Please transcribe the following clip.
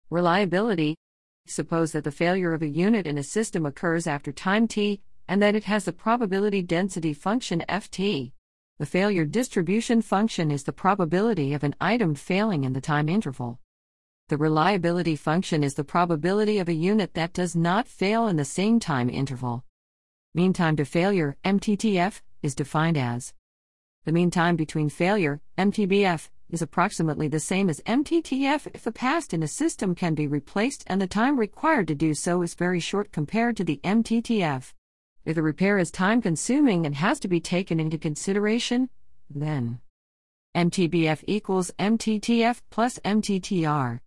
Reliability. Suppose that the failure of a unit in a system occurs after time t, and that it has the probability density function ft. The failure distribution function is the probability of an item failing in the time interval. The reliability function is the probability of a unit that does not fail in the same time interval. Mean time to failure, MTTF, is defined as the mean time between failure, MTBF, is approximately the same as MTTF if the past in a system can be replaced and the time required to do so is very short compared to the MTTF. If the repair is time-consuming and has to be taken into consideration, then MTBF equals MTTF plus MTTR.